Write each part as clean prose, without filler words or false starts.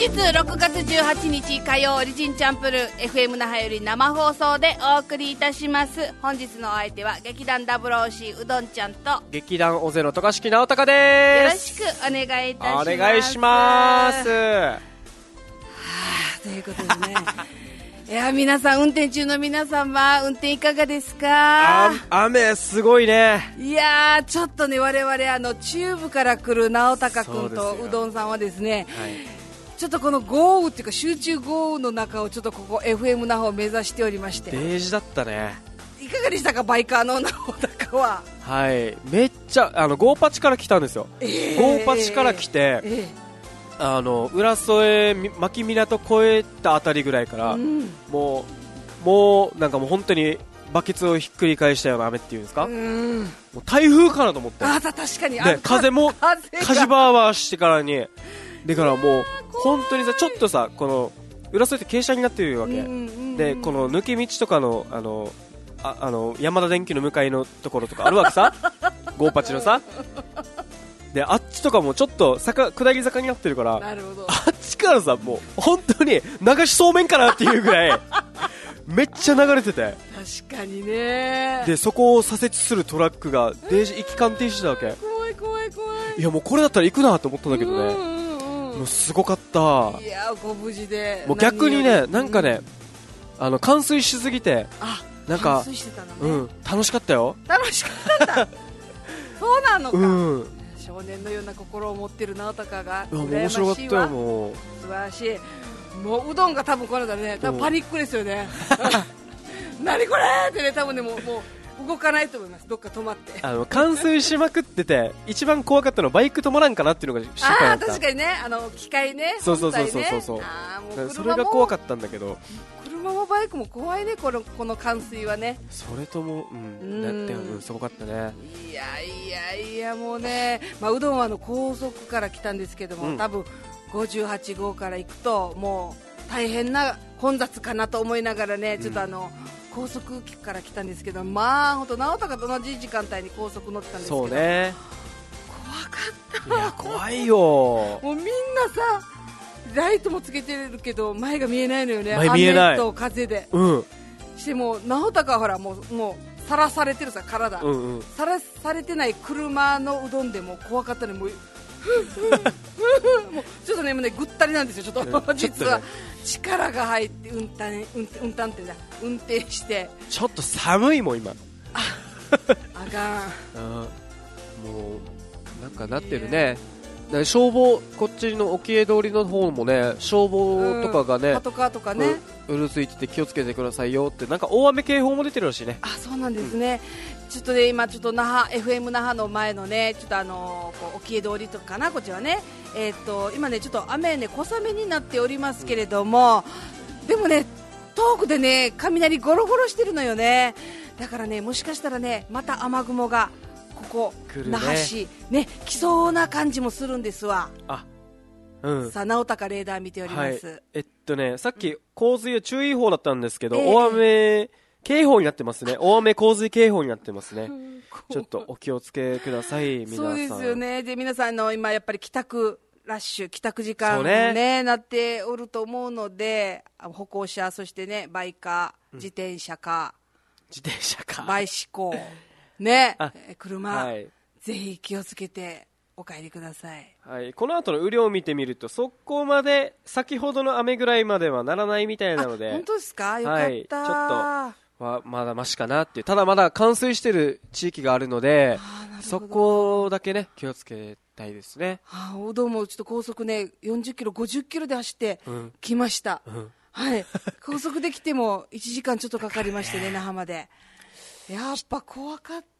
日6月18日火曜リジンチャンプル FM 那覇より生放送でお送りいたします。本日のお相手は劇団00うどんちゃんと劇団オゼロ渡嘉敷直隆です。 よろしくお願いいたします。 お願いします。 ということでねいや皆さん、運転中の皆様、運転いかがですか？ 雨すごいね。 いやちょっとね、我々中部から来る直隆君とうどんさんはですね、はい、ちょっとこの豪雨っていうか集中豪雨の中をちょっとここ FM 那覇を目指しておりまして、 デージだったね。 いかがでしたか、バイカーの直隆は。 はい、めっちゃゴーパチから来たんですよ。ゴーパチから来て、浦添牧港越えたあたりぐらいから、もうなんかもう本当にバケツをひっくり返したような雨っていうんですか、もう台風かなと思って。 確かにで風も火事バーバーしてからに、だからもう本当にさ、ちょっとさ、この浦添って傾斜になってるわけで、この抜け道とかの山田電機の向かいのところとかあるわけさゴーパチのさで、あっちとかもちょっと下り坂になってるから、 なるほど、 あっちからさ、もう本当に流しそうめんかなっていうぐらいめっちゃ流れてて、 確かにね。でそこを左折するトラックが一貫停止したわけ。 怖い。 いやもうこれだったら行くなと思ったんだけどね、もうすごかった。 いやご無事で。 もう逆にね、なんかね、冠水しすぎて、なんか冠水してたのね、 楽しかったよ。 楽しかったそうなのか、少年のような心を持ってる直隆が面白かったよ。もう素晴らしい。もううどんが多分これだね、多分パニックですよね何これってね、多分ね、もう動かないと思います。どっか止まって冠水しまくってて一番怖かったのはバイク止まらんかなっていうのが心配だった。 確かにね、機械ね、 そう、 もうそれが怖かったんだけど、 車もバイクも怖いね、この冠水はね。 それともだってすごかったね。 いやもうね、うどんは高速から来たんですけども、多分58号から行くともう大変な混雑かなと思いながらね、ちょっと高速から来たんですけど、本当直隆と同じ時間帯に高速乗ってたんですけど、 そうね、 怖かった。 怖いよ。 もうみんなさ、ライトもつけてるけど前が見えないのよね。 前見えない。 雨と風で、しても直隆はほらもうさらされてるさ、体、さらされてない車のうどんでも怖かったね。もうもうちょっとね、もうね、ぐったりなんですよ、ちょっと実は力が入って運転してちょっと寒いもん今。 あかん。 もうなんかなってるね。消防、こっちの沖江通りの方もね、消防とかがね、 パトカーとかね、 うるついてて気をつけてくださいよって、なんか大雨警報も出てるらしいね。 そうなんですね。ちょっとね、今ちょっとFM 那覇の前のね、ちょっと沖江通りとかな、こっちはね、今ねちょっと雨ね小雨になっておりますけれども、でもね遠くでね雷ゴロゴロしてるのよね。だからね、もしかしたらね、また雨雲がここ那覇市ね来そうな感じもするんですわ。さあ直隆レーダー見ております。 さっき洪水注意報だったんですけど、大雨警報になってますね。大雨洪水警報になってますね。ちょっとお気をつけください、皆さん。 そうですよね。で、皆さん今やっぱり帰宅ラッシュ、帰宅時間もねなっておると思うので、歩行者、そしてねバイカー、自転車かバイシコね、車、ぜひ気をつけてお帰りください。 この後の雨量を見てみると、そこまで先ほどの雨ぐらいまではならないみたいなので。 本当ですか？よかった。 ちょっとはまだマシかなっていう。ただまだ冠水してる地域があるので、そこだけね気をつけたいですね。 うどんもちょっと高速ね40キロ50キロで走ってきました。高速で来ても1時間ちょっとかかりましてね、那覇まで。やっぱ怖かった。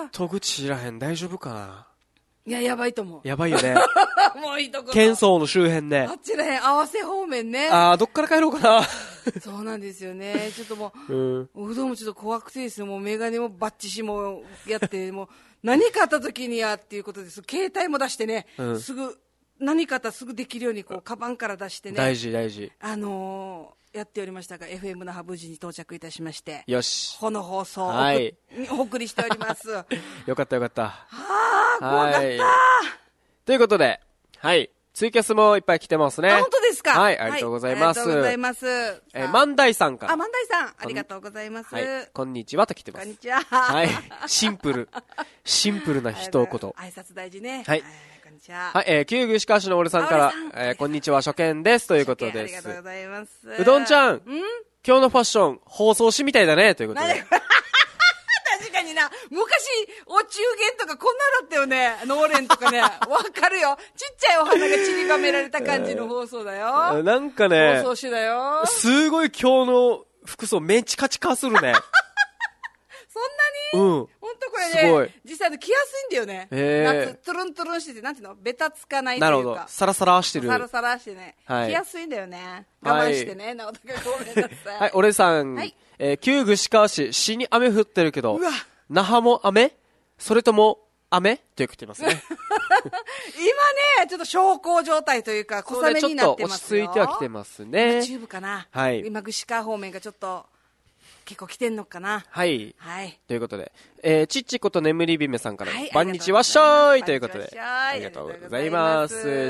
戸口知らへん、大丈夫かな。 いや、やばいと思う。 やばいよねもういいところ、 県騒の周辺で、 あっちらへん合わせ方面ね。 どっから帰ろうかなそうなんですよね。ちょっともう、うどんもちょっと怖くてですね、もうメガネもバッチシもやってもう何かあった時にやっていうことです。携帯も出してね、すぐ何かあったらすぐできるようにカバンから出してね、 大事やっておりましたが、 FM 那覇無事に到着いたしまして、 よし、 この放送をお送りしておりますよかったよかった。 怖かった。 ということで、 ツイキャスもいっぱい来てますね。 あ、本当ですか。 はい、ありがとうございます。 ありがとうございます。 万代さんから。 あ、万代さん、ありがとうございます。 はい、こんにちはと来てます。 こんにちは。 はい、シンプルな一言。 挨拶大事ね。 はい。 こんにちは。 はい、旧具鹿市の俺さんから、こんにちは、初見です。ということです。 ありがとうございます。 うどんちゃん、今日のファッション、放送紙みたいだね。ということで。 確かにな、昔、お中元とかこんなだったよね。ノーレンとかね。わかるよ。ちっちゃいお花が散りばめられた感じの放送だよ。 なんかね、 放送紙だよ。 すごい今日の服装メンチカチカするね。 そんなにほんとこれね、 すごい実際着やすいんだよね。夏、トゥルントゥルンしてて、なんていうのベタつかないというか。 なるほど。サラサラしてる。 サラサラしてね。着やすいんだよね。我慢してね。直人君ごめんなさい。 はい、俺さん。旧具鹿市、市に雨降ってるけど、那覇も雨それとも雨って来てますね。 今ね、ちょっと小康状態というか、小雨になってますよ。 ちょっと落ち着いては来てますね。 中部かな。 はい。 今、串川方面がちょっと、結構来てんのかな。 はい。 はい。 ということで、ちっちこと眠り姫さんから、こんにちはっしょーいということで、ありがとうございます。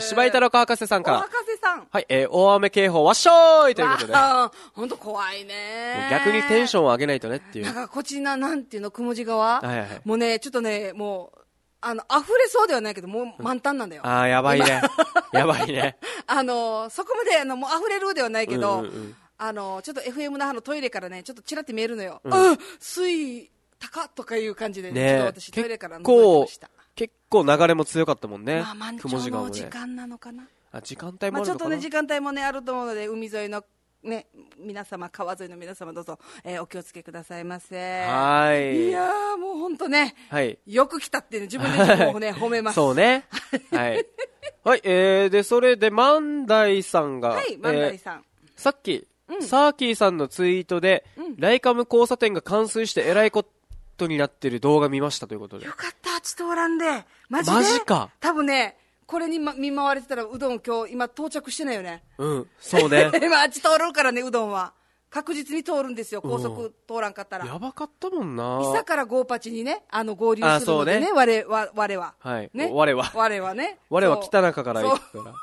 柴井太郎博士さんから、 博士さん。 はい、大雨警報わっしょーいということで。 ほんと怖いね。 逆にテンションを上げないとねっていう。 なんかこっちなんていうの、雲地川。 はいはい。 もうね、ちょっとね、もう、溢れそうではないけど、もう満タンなんだよ。 ああ、やばいね。やばいね。 そこまで、もう溢れるではないけど、ちょっと FM 那覇のトイレからね、ちょっとちらって見えるのよ。水、高とかいう感じでね、ちょっと私トイレから覗いてました。 結構流れも強かったもんね。 まあ、満潮の時間なのかな。 時間帯もあるのかな。 ちょっとね、時間帯もね、あると思うので、海沿いのね、皆様、川沿いの皆様どうぞ、お気をつけくださいませ。 はい。 いやー、もうほんとね、 はい。 よく来たってね、自分で自分をね、褒めます。 そうね。はい。はい、で、それで、万代さんが、 はい、万代さん。 さっき、サーキーさんのツイートで、ライカム交差点が冠水してえらいことになってる動画見ましたということで。 よかった、ちょっとおらんで。マジか。 多分ね、これに見舞われてたら、うどん今日、今到着してないよね。 そうね。 今あっち通るからね、うどんは。確実に通るんですよ、高速通らんかったら。 やばかったもんな。 伊佐からゴーパチにね、合流するのでね、我は。 はい。 ね。 我はね。我は北中から行くから。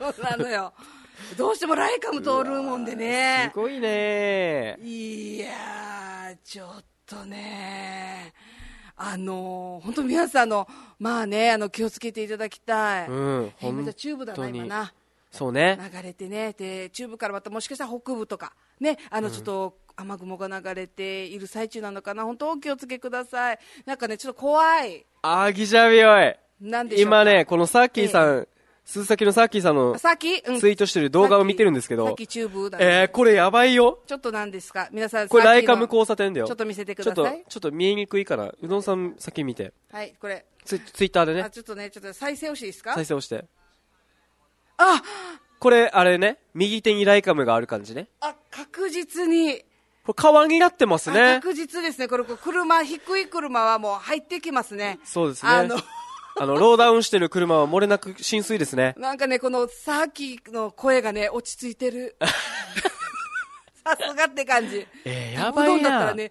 そうなのよ。どうしてもライカム通るもんでね。 すごいね。 いやー、ちょっとね、本当皆さんまあね、気をつけていただきたい。今チューブだな、今な。 そうね。 流れてね、で、チューブからまたもしかしたら北部とか、ね、ちょっと雨雲が流れている最中なのかな。本当お気をつけください。なんかね、ちょっと怖い。 ギジャビおい。 なんでしょうか。 今ね、このサーキーさん、鈴崎のサーキーさんのツイートしてる動画を見てるんですけど、 さっきチューブだね。 これやばいよ。 ちょっと何ですか皆さん。 これライカム交差点だよ。 ちょっと見せてください。 ちょっと見えにくいから、うどんさん先見て。 はい、これ。 ツイッターでね。 ちょっと再生押していいですか？ 再生押して。これ、あれね、右手にライカムがある感じね。 確実に。 これ川になってますね。 確実ですね。これ、低い車はもう入ってきますね。 そうですね。ローダウンしてる車は漏れなく浸水ですね。 なんかね、このサーキーの声がね、落ち着いてる。さすがって感じ。 やばいな。 うどんだったらね、やばいな、おたか、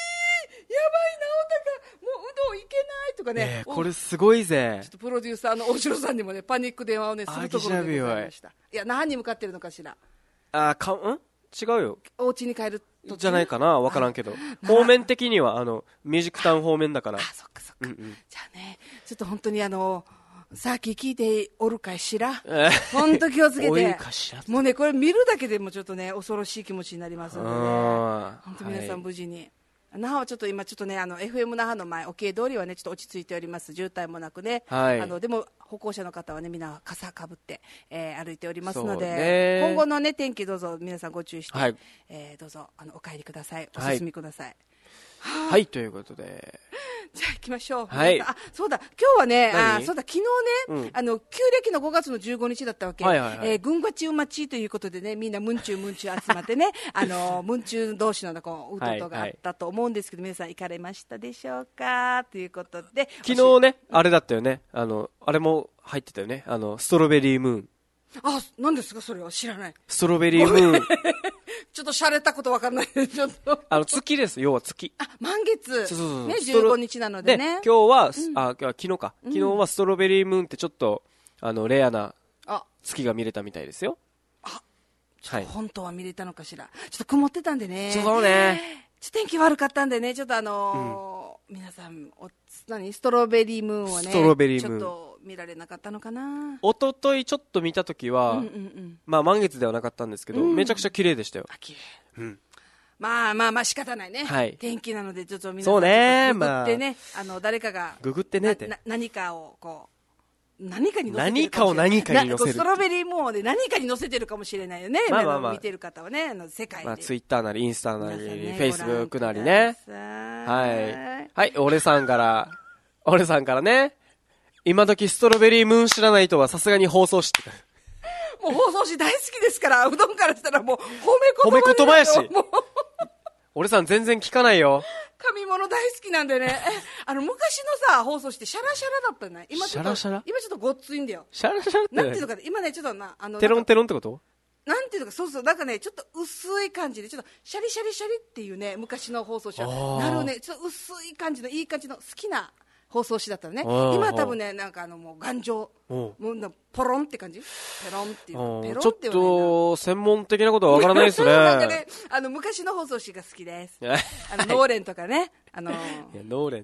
もううどんいけないとかね。 これすごいぜ。 ちょっとプロデューサーの大城さんにもね、パニック電話をね、するところでございました。いや、何に向かってるのかしら。 違うよ。 お家に帰るじゃないかな、わからんけど。方面的には、ミュージックタウン方面だから。 そっか。じゃあね、ちょっと本当にさっき聞いておるかしら。本当気をつけて。もうね、これ見るだけでもちょっとね、恐ろしい気持ちになりますのでね。本当皆さん無事に。那覇はちょっと今ちょっとね、FM 那覇の前、沖江通りはね、ちょっと落ち着いております。渋滞もなくね。でも、歩行者の方はね、みんな傘かぶって、歩いておりますので、今後のね、天気どうぞ皆さんご注意して、どうぞ、お帰りください。お進みください。 はい、ということで。 じゃあ行きましょう。 はい。 そうだ、今日はね、そうだ、昨日ね、旧暦の5月の15日だったわけ。軍がちうまちということでね、みんなムンチュー集まってね、ムンチュー同士のこう、うととがあったと思うんですけど、皆さん行かれましたでしょうかということで。 昨日ね、あれだったよね。あれも入ってたよね。ストロベリームーン。 何ですかそれは知らない。 ストロベリームーン。 ちょっと洒落たことわかんない。ちょっと。 月です。要は月。 満月。 そう。 ね、15日なのでね。 今日は、昨日か。昨日はストロベリームーンってちょっと、レアな、 月が見れたみたいですよ。 はい、本当は見れたのかしら。ちょっと曇ってたんでね。 そうね。 ちょっと天気悪かったんでね、ちょっと皆さんストロベリームーンをね、 ストロベリームーンちょっと見られなかったのかな。 一昨日ちょっと見たときは、まあ満月ではなかったんですけど、めちゃくちゃ綺麗でしたよ。 綺麗。まあ仕方ないね。 はい。 天気なのでちょっと皆さんググってね、誰かがググってねって何かをこう。何かに乗せてる何かを何かに乗せる。 ストロベリームーンで何かに乗せてるかもしれないよね。見てる方はね、世界で。 ツイッターなりインスタなり、フェイスブックなりね。はい。はい、俺さんからね、今時ストロベリームーン知らないとはさすがに放送して。 もう放送し大好きですから、うどんからしたらもう褒め言葉やし。俺さん全然聞かないよ。 紙物大好きなんでね。昔のさ、放送してシャラシャラだったね。今ちょっとごっついんだよ。 シャラシャラってなんていうのかね、今ね、ちょっとテロンテロンってこと？ なんていうのか、そう、なんかね、ちょっと薄い感じで、ちょっとシャリシャリシャリっていうね、昔の放送紙は。なるね、ちょっと薄い感じの、いい感じの好きな放送紙だったのね。今多分ね、なんかもう頑丈。もうポロンって感じ？ペロンっていうか、ペロンってちょっと専門的なことはわからないですね。 なんかね、昔の放送紙が好きです。ノーレンとかね。 いや、ノーレン。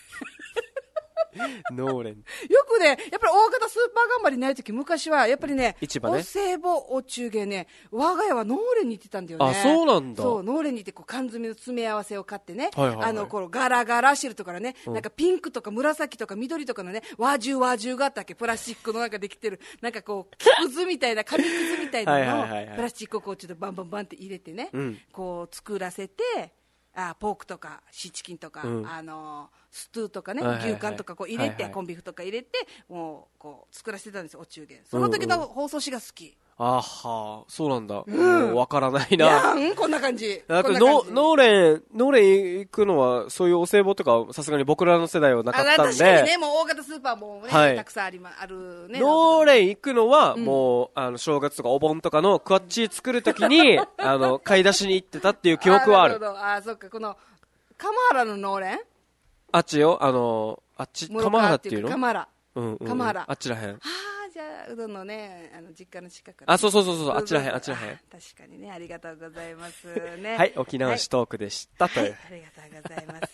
ノーレン。 よくね、やっぱり大型スーパー頑張りないとき、昔はやっぱりね、 市場ね、 お歳暮お中元ね、我が家はノーレンに行ってたんだよね。 あ、そうなんだ。 そう、ノーレンに行ってこう缶詰の詰め合わせを買ってね、このガラガラシルとかね、なんかピンクとか紫とか緑とかのね、和重があったっけ、プラスチックのなんかできてる、なんかこう、木くずみたいな、紙くずみたいなのを、プラスチックをこうちょっとバンバンバンって入れてね、こう作らせて、ポークとかシーチキンとか、ストゥーとかね、牛缶とかこう入れて、コンビーフとか入れて、もうこう作らせてたんですよ、お中元。その時の放送紙が好き。 あは、そうなんだ。もうわからないな。 こんな感じ。 ノーレン行くのは、そういうお歳暮とか、さすがに僕らの世代はなかったんで。 確かにね、もう大型スーパーもね、たくさんあるね。 ノーレン行くのは、もう、正月とかお盆とかのクワッチ作るときに、買い出しに行ってたっていう記憶はある。 そっか、この、鎌原のノーレン？ あっちよ、鎌原っていうの？ 鎌原。 鎌原。あっちらへん。 じゃあうどんのね、実家の近く、ね、 そう、あっちらへん。確かにね、ありがとうございますね。 はい、沖縄市トークでしたという。 ありがとうございます。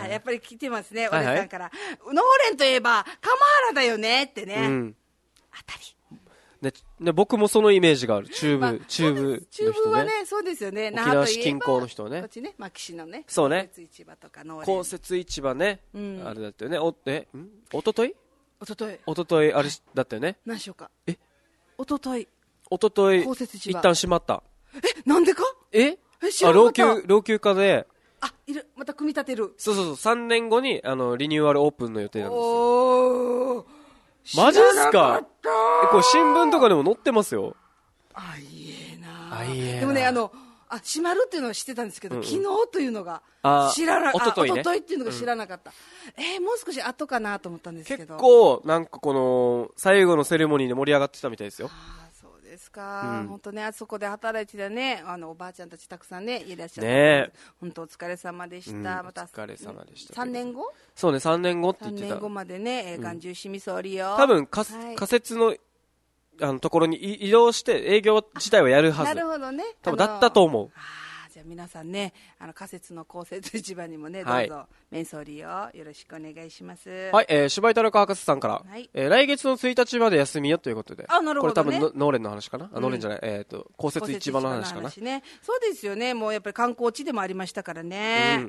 やっぱり来てますね、お姉さんから。ノーレンといえば、鎌原だよねってね。あたり。 ね、僕もそのイメージがある。中部の人ね。 中部はね、そうですよね。 沖縄市近郊の人ね。 こっちね、岸のね。 そうね。 公設市場とかノーレン。 公設市場ね。あれだったよね。おととい、あれだったよね。 何しようか。おととい。公設市場。 一旦閉まった。 なんでか？ 老朽化で。 また組み立てる。 そう、3年後に、リニューアルオープンの予定なんですよ。 おー。 マジっすか？これ新聞とかでも載ってますよ。 いえな。でもね、閉まるっていうのは知ってたんですけど、昨日というのが知らなかった。おとといっていうのが知らなかった。もう少し後かなと思ったんですけど。 結構、なんかこの、最後のセレモニーで盛り上がってたみたいですよ。 そうですか。本当ね、あそこで働いてたね、おばあちゃんたちたくさんね、いらっしゃって。 ね、 本当お疲れ様でした。また、 お疲れ様でした。 3年後？ そうね、3年後って言ってた。 3年後までね、眼中しみそうりよ。 多分、仮設の、ところに移動して営業自体はやるはず。 なるほどね。 多分だったと思う。 じゃあ皆さんね、仮設の公設市場にもね、どうぞ、メンソーリーをよろしくお願いします。 はい、芝居太郎博士さんから、来月の1日まで休みよということで。 なるほどね。 これ多分ノーレンの話かな？ノーレンじゃない、公設市場の話かな。 ね。そうですよね。もうやっぱり観光地でもありましたからね。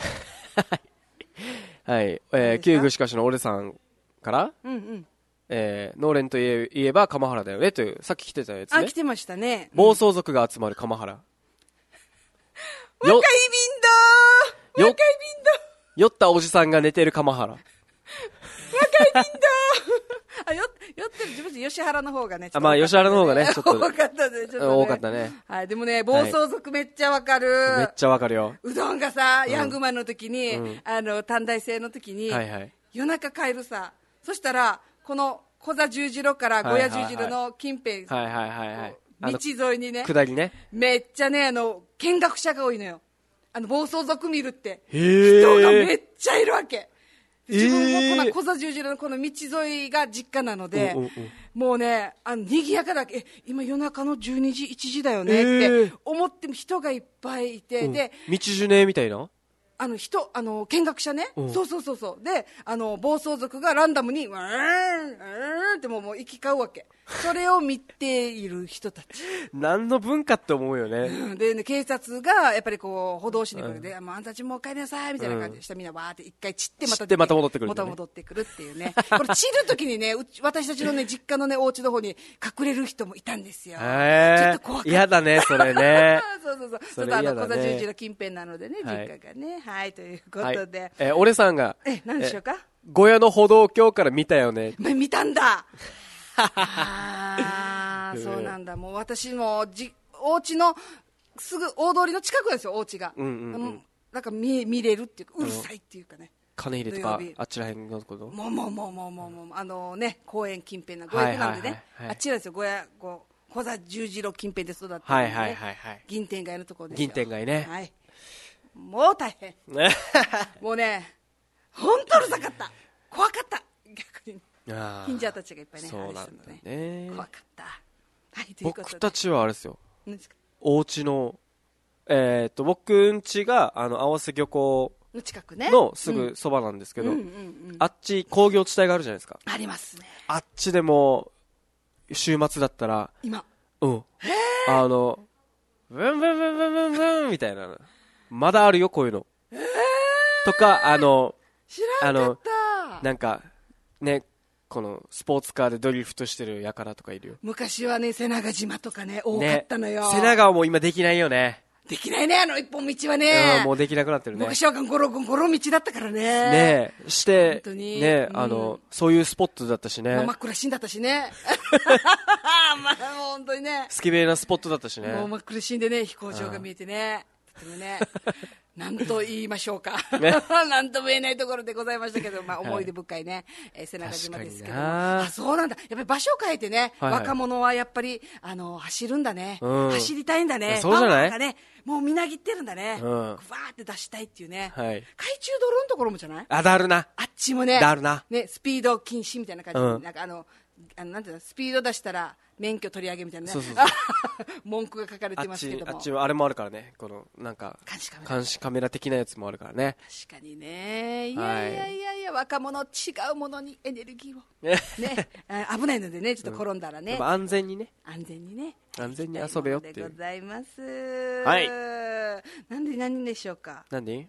はい、旧具しかしの俺さんから、ノーレンといえば鎌原だよねという、さっき来てたやつね。 来てましたね。 暴走族が集まる鎌原。 若い便だ酔ったおじさんが寝てる鎌原。 若い便だ酔ってる自分吉原の方がね。 吉原の方がね、ちょっと。 多かったね、ちょっと。 多かったね。 はい、でもね、暴走族めっちゃわかる。 めっちゃわかるよ。 うどんがさ、ヤングマンの時に、短大生の時に、夜中帰るさ。そしたら、この小座十字路から小屋十字路の近辺、道沿いにね、 下りね、 めっちゃね、見学者が多いのよ。暴走族見るって。人がめっちゃいるわけ。 自分もこの小座十字路のこの道沿いが実家なので、もうね、賑やかだけ、今夜中の12時、1時だよねって思っても人がいっぱいいて、で、 道ジュネみたいな見学者ね、そう。で、暴走族がランダムに、うーんってもう行き交うわけ。それを見ている人たち。 何の文化って思うよね。 で、ね、警察が、やっぱりこう、歩道しに来るで、あんたちもう帰りなさい、みたいな感じでした。みんなわーって一回散ってまた戻ってくる、 また戻ってくるっていうね。これ散るときにね、私たちのね、実家のね、お家の方に隠れる人もいたんですよ。ちょっと怖かった。 嫌だね、それね。 そう。ちょっと小座十字の近辺なのでね、実家がね。はい、ということで。 俺さんが、 何でしょうか？ 小屋の歩道橋から見たよね。 見たんだそうなんだ。もう私もお家のすぐ大通りの近くですよ、お家が。なんか見れるっていうか、うるさいっていうかね。 金入れとかあっちらへんのこと。 もうね、公園近辺な小屋なんでね、あっちらですよ、小座十字路近辺で育った、ね、銀天街のところですよ。 銀天街ね。 はい。もう大変。もうね、本当うるさかった。怖かった。逆に。近所たちがいっぱいね。 そうなんだね。 怖かった。はい、 僕たちはあれですよ。 何ですか？ お家の、僕ん家が、合瀬漁港の近くね。 のすぐそばなんですけど、あっち工業地帯があるじゃないですか。 ありますね。 あっちでも、週末だったら、 今。 ブンブンブンブンブンブンみたいな。まだあるよ、こういうの。とか、 知らんかった。 なんか、ね、このスポーツカーでドリフトしてる輩とかいるよ。 昔はね、瀬長島とかね、多かったのよ。 瀬長も今できないよね。 できないね、一本道はね。 もうできなくなってるね。 昔はゴロ道だったからね。 ねえ、して、 本当にね、そういうスポットだったしね。 真っ暗死んだったしね。もう本当にね。 スケベなスポットだったしね。 もう真っ暗死んでね、飛行場が見えてね。とてもね。何と言いましょうか。何とも言えないところでございましたけど、思い出深いね、瀬長島ですけども。そうなんだ。やっぱり場所を変えてね、若者はやっぱり、走るんだね。走りたいんだね。 そうじゃない？ パワーがね、もうみなぎってるんだね。わーって出したいっていうね。懐中泥のところもじゃない？ だるな。 あっちもね。 だるな。 ね、スピード禁止みたいな感じで、なんかなんていうの、スピード出したら、免許取り上げみたいなね。文句が書かれてますけども。 あっちはあれもあるからね。この、なんか、監視カメラ的なやつもあるからね。 確かにね。いや、若者違うものにエネルギーを。ね。危ないのでね、ちょっと転んだらね。 安全にね。 安全にね。 安全に遊べよっていう。 でございます。 はい。 何でしょうか。 何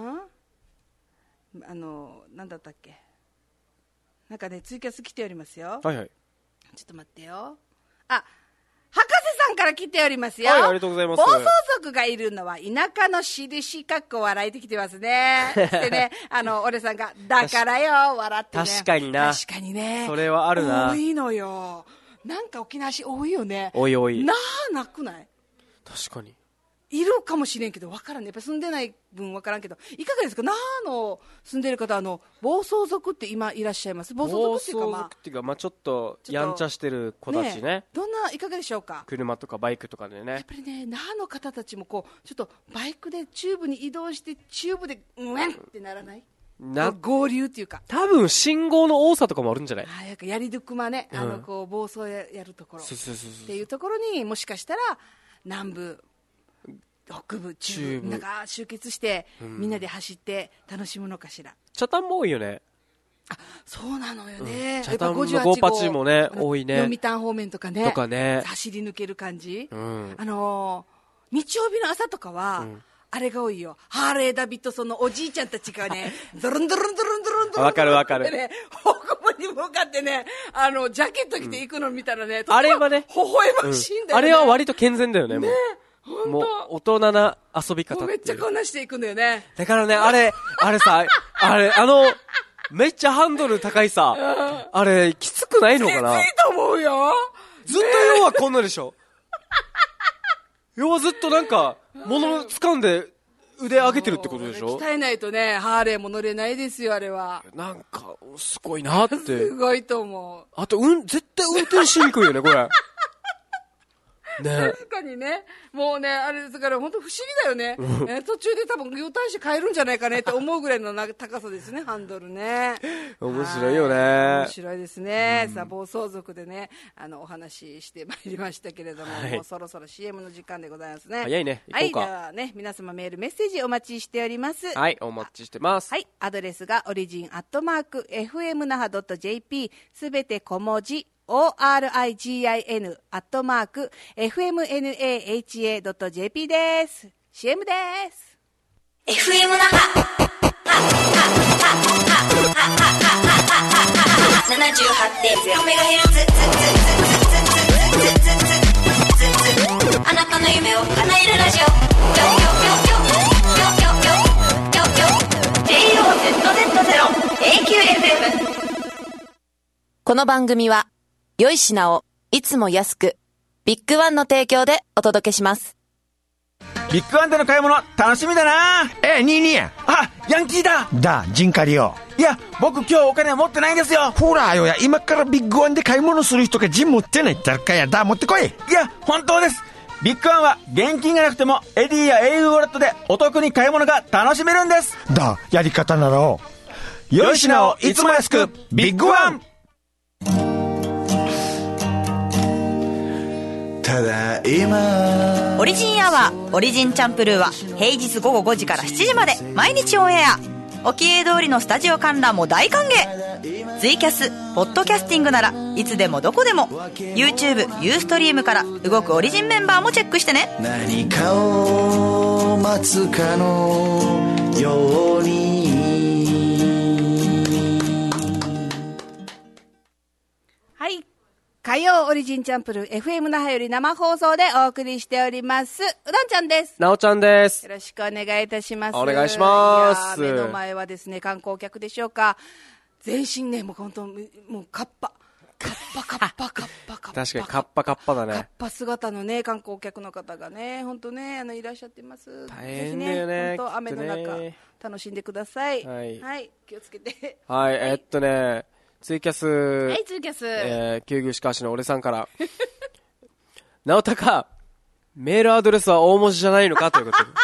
なんだったっけ。なんかね、ツイキャス来ておりますよ。 はいはい。 ちょっと待ってよ。博士さんから来ておりますよ。 はい、ありがとうございます。 暴走族がいるのは田舎の印かっこ笑いてきてますね。でね、俺さんが、だからよ、笑ってね。 確かにな。 確かにね。 それはあるな。 多いのよ。なんか沖縄市多いよね。 多い。 なくない？ 確かに。 いるかもしれんけど分からんね。やっぱ住んでない分分からんけど、いかがですか？那覇の住んでる方、暴走族って今いらっしゃいます？暴走族っていうか、 暴走族っていうか、ちょっとやんちゃしてる子たちね。 いかがでしょうか？車とかバイクとかでね。 やっぱりね、那覇の方たちもちょっとバイクでチューブに移動して、チューブでってならない？合流っていうか、 多分信号の多さとかもあるんじゃない？ やりどくまね、暴走やるところっていうところに、もしかしたら南部北部中部なんか集結して、みんなで走って楽しむのかしら。 北谷も多いよね。 そうなのよね。 北谷のゴーパチもね、多いね。 読谷方面とかね、走り抜ける感じ。日曜日の朝とかは、あれが多いよ。ハーレー・ダビッドソンのおじいちゃんたちがね、ドロンドロンドロンドロンドロン。 わかるわかる。 ね、北部に向かってね、ジャケット着て行くの見たらね、 あれはね、 微笑ましいんだよね。 あれは割と健全だよね、もう。もう大人な遊び方って。 めっちゃこんなしていくんだよね。 だからね、あれさ、めっちゃハンドル高いさ、あれ、きつくないのかな？ きついと思うよ。 ずっと要はこんなでしょ。要はずっとなんか、物掴んで腕上げてるってことでしょ？ 鍛えないとね、ハーレーも乗れないですよ、あれは。 なんか、すごいなって。 すごいと思う。 あと、絶対運転しにくいよね、これ。 ね、 確かにね、もうね、あれだから本当不思議だよね、途中で多分魚体紙変えるんじゃないかねって思うぐらいの高さですね、ハンドルね。 面白いよね。 面白いですね。さあ、暴走族でね、お話ししてまいりましたけれども、もうそろそろ CM の時間でございますね。 早いね。 はい、ではね、皆様メール、メッセージお待ちしております。 はい、お待ちしてます。 はい、アドレスがオリジン@fmnaha.jp、すべて小文字origin@fmnaha.jp です。CM です。 FM 那覇 78.0MHz、 あなたの夢を叶えるラジオ、JOZZ0AQFM。 この番組は良い品をいつも安く、ビッグワンの提供でお届けします。 ビッグワンでの買い物楽しみだな。 22や。 あ、ヤンキーだ。 ジンカリよ。 いや、僕今日お金持ってないんですよ。 ほらよや、今からビッグワンで買い物する人がジン持ってないったらかや。持ってこい。 いや、本当です。ビッグワンは現金がなくてもエディや au ウォレットでお得に買い物が楽しめるんです。 やり方なら良い品をいつも安く、ビッグワン。 ただいまオリジンアワー、オリジンチャンプルーは平日午後5時から7時まで毎日オンエア。沖江通りのスタジオ観覧も大歓迎。ツイキャス、ポッドキャスティングならいつでもどこでも YouTube、ユーストリームから動くオリジンメンバーもチェックしてね。 何かを待つかのように。 はい、火曜オリジンチャンプルー FM 那覇より生放送でお送りしております。うどんちゃんです。 なおちゃんです。 よろしくお願いいたします。 お願いします。 いや、目の前はですね、観光客でしょうか。全身ね、もう本当もうカッパ確かにカッパだね。 カッパ姿のね、観光客の方がね、本当ね、いらっしゃってます。 大変だよね。 本当雨の中、楽しんでください。 はい、 はい、気をつけて。 はい、ツイキャス、 はい、ツイキャス、 救急歯科医師の俺さんから直高、メールアドレスは大文字じゃないのかということで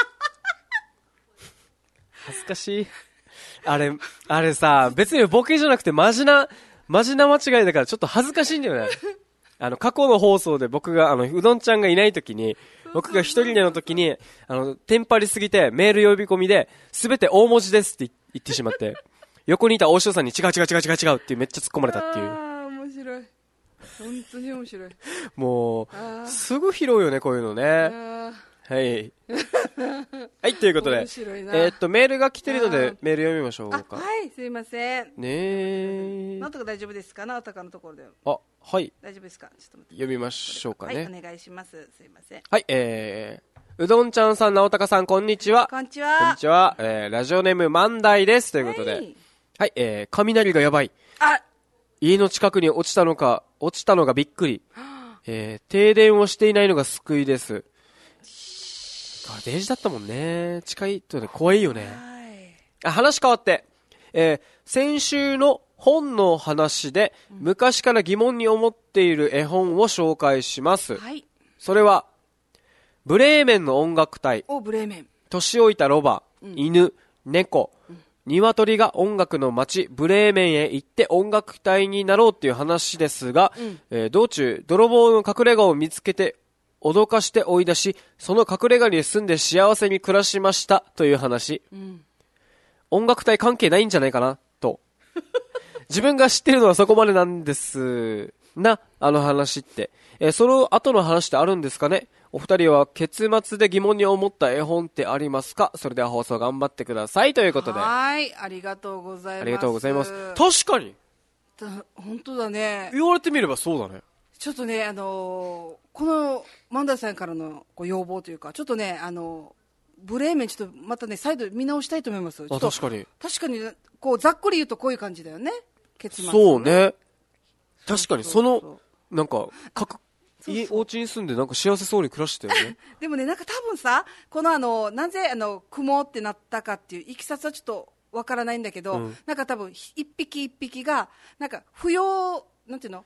恥ずかしい。あれさ、別にボケじゃなくてマジな間違いだからちょっと恥ずかしいんだよね。過去の放送で僕がうどんちゃんがいない時に、僕が一人での時にテンパりすぎてメール呼び込みで全て大文字ですって言ってしまって横にいた大塩さんに違うっていうめっちゃ突っ込まれたっていう。 ああ、面白い。本当に面白い。 もうすぐ拾うよね、こういうのね。はいはい、ということで、メールが来てるのでメール読みましょうか。 はい、すいません。なんとか大丈夫ですかな、おたかのところで。 はい、 大丈夫ですか。ちょっと待って、 読みましょうかね。 はい、お願いします。すいません。 はい、うどんちゃんさん、なおたかさん、こんにちは。 こんにちは。 ラジオネーム万代です。ということで、はい、雷がやばい。家の近くに落ちたのがびっくり。停電をしていないのが救いです。デジだったもんね。近いとね、怖いよね。話変わって、先週の本の話で、昔から疑問に思っている絵本を紹介します。それはブレーメンの音楽隊。 ブレーメン。 年老いたロバ、犬、猫、鶏が音楽の街ブレーメンへ行って音楽隊になろうっていう話ですが、道中泥棒の隠れ家を見つけて脅かして追い出し、その隠れ家に住んで幸せに暮らしましたという話。音楽隊関係ないんじゃないかなと自分が知ってるのはそこまでなんですな、話って、その後の話ってあるんですかね。お二人は結末で疑問に思った絵本ってありますか。それでは放送頑張ってくださいということで。 はい、ありがとうございます。 ありがとうございます。確かに本当だね。 言われてみればそうだね。 ちょっとね、この万田さんからの要望というか、ちょっとね、ブレーメンちょっとまたね再度見直したいと思います。 確かにこうざっくり言うとこういう感じだよね、結末。 そうね、確かになんかお家に住んでなんか幸せそうに暮らしてたよねでもね、なんか多分さ、このなぜ雲ってなったかっていういきさつはちょっとわからないんだけど、なんか多分一匹一匹がなんか不要なんていうの、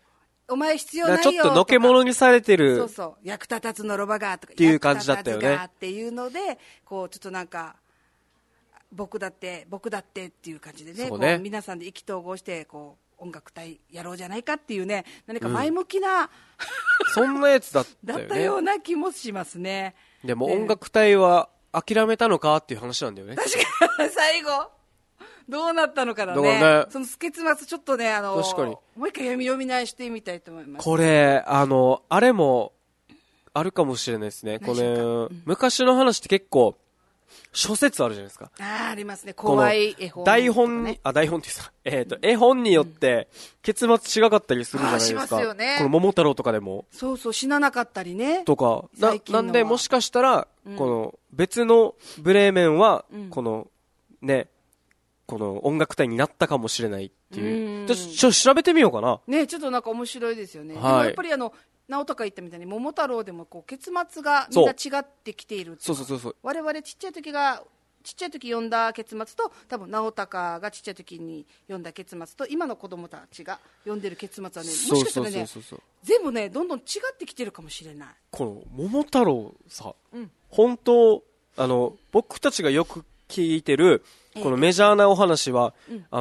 お前必要ないよちょっとのけものにされてる。 そうそう役立たずのロバがとかっていう感じだったよね役立たずがっていうのでこうちょっとなんか僕だってっていう感じで ね、こう皆さんで意気投合してこう音楽隊やろうじゃないかっていうね何か前向きな、 そんなやつだったよね。 だったような気もしますね。 でも音楽隊は諦めたのかっていう話なんだよね。 確かに最後どうなったのかだね。 その結末ちょっとね確かにもう一回読み直してみたいと思います。 これあれもあるかもしれないですね。これ、昔の話って結構諸説あるじゃないですか。 ありますね。怖い絵本、ね、 台本ってさ、絵本によって結末違かったりするじゃないですか。 しますよね。 この桃太郎とかでも。 そうそう、死ななかったりね。 とか。なんで、もしかしたら、この別のブレーメンは、この、ね、この音楽隊になったかもしれないっていう。調べてみようかな。 ね、ちょっとなんか面白いですよね。 はい、 でもやっぱり直人が言ったみたいに桃太郎でもこう結末がみんな違ってきている。 そう。 我々ちっちゃい時読んだ結末と多分直隆がちっちゃい時に読んだ結末と今の子供たちが読んでる結末はね、もしかしたらね全部ねどんどん違ってきてるかもしれない。 この桃太郎さ、本当僕たちがよく聞いてるこのメジャーなお話は、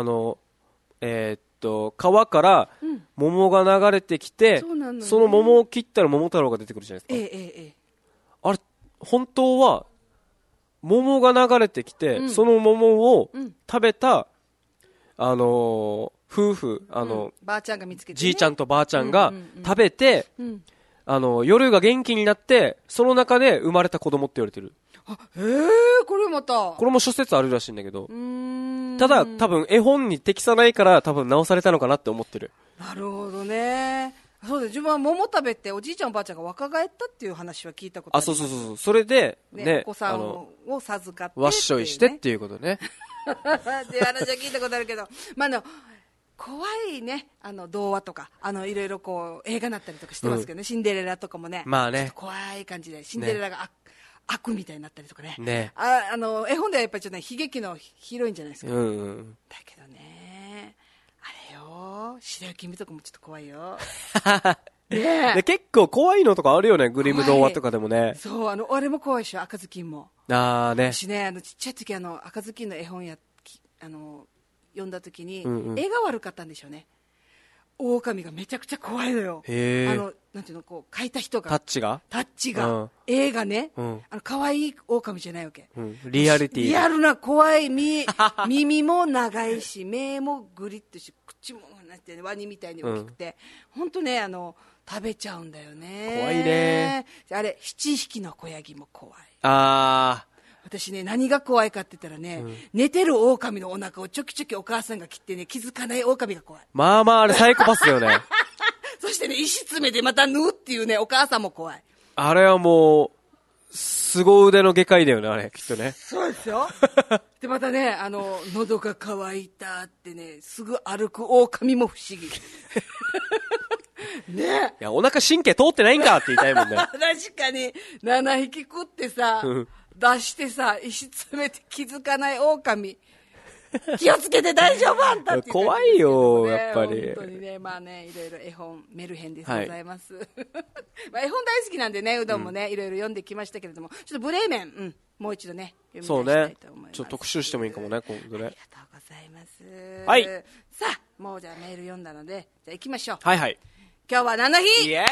川から桃が流れてきて、その桃を切ったら桃太郎が出てくるじゃないですか。あれ本当は桃が流れてきて、その桃を食べた夫婦ばあちゃんが見つけて、ね、 じいちゃんとばあちゃんが食べて、夜が元気になってその中で生まれた子供って言われてる。 これも諸説あるらしいんだけど、ただ多分絵本に適さないから多分直されたのかなって思ってる。 なるほどね。そうで自分は桃食べておじいちゃんおばあちゃんが若返ったっていう話は聞いたことあります。 そう。それでね、 お子さんを授かって、 わっしょいしてっていうことね。 っていう話は聞いたことあるけど、怖いね童話とかいろいろこう映画になったりとかしてますけどね、シンデレラとかもね、怖い感じでシンデレラが、悪みたいになったりとかね。絵本ではやっぱりちょっとね悲劇のヒロインじゃないですか。だけどね、あれよ白雪姫とかもちょっと怖いよ。 で結構怖いのとかあるよね、グリム童話とかでもね。 そうあれも怖いでしょ、赤ずきんも。私ねちっちゃい時赤ずきんの絵本読んだ時に、絵が悪かったんでしょうね。狼がめちゃくちゃ怖いのよ。なんていうのこう描いた人がタッチが、 絵がね、可愛い狼じゃないわけ、 リアルな怖い耳も長いし目もグリッとし口もなんて、ね、ワニみたいに大きくて、本当ね食べちゃうんだよね。 怖いね。 あれ7匹の子ヤギも怖い。私ね何が怖いかって言ったらね、寝てる狼のお腹をちょきちょきお母さんが切ってね気づかない狼が怖い。 あれサイコパスだよね。 そしてね石詰めてまた縫うっていうねお母さんも怖い。 あれはもう凄腕の外科医だよね、あれきっとね。 そうですよ。でまたね喉が渇いたってねすぐ歩く狼も不思議。ね、 いやお腹神経通ってないんかって言いたいもんね。 確かに7匹食ってさ出してさ石詰めて気づかない狼気をつけて大丈夫あんたって、 怖いよやっぱり。 本当にねいろいろ絵本メルヘンでございます。絵本大好きなんでねうどんもねいろいろ読んできましたけれども、ちょっとブレーメン、もう一度ね読み出したいと思います。 ちょっと特集してもいいかもね今度ね。 ありがとうございます。 はい。 さあもうじゃあメール読んだのでじゃあ行きましょう。 はい。 今日は何の日？ イエーイ。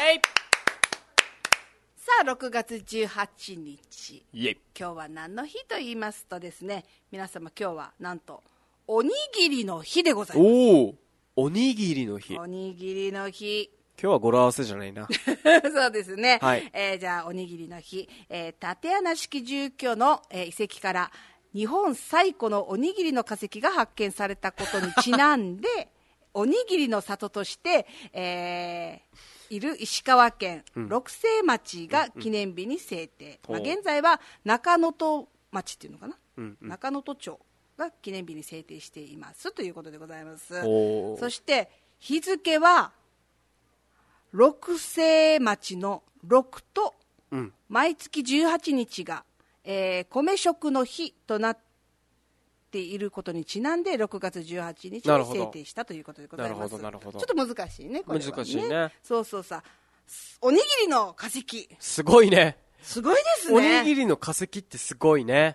さあ6月18日、 イエイ。 今日は何の日と言いますとですね、皆様今日はなんとおにぎりの日でございます。 おにぎりの日。 おにぎりの日。 今日は語呂合わせじゃないな。 そうですね。 はい。 じゃあおにぎりの日、竪穴式住居の、遺跡から日本最古のおにぎりの化石が発見されたことにちなんでおにぎりの里として、いる石川県六星町が記念日に制定、現在は中能登町っていうのかな、中能登町が記念日に制定していますということでございます。そして日付は六星町の6と、毎月18日が、米食の日となってていることにちなんで6月18日に制定したということでございます。 なるほど。 ちょっと難しいね、これはね。 難しいね。 そうさ、おにぎりの化石。 すごいね。 すごいですね。 おにぎりの化石ってすごいね。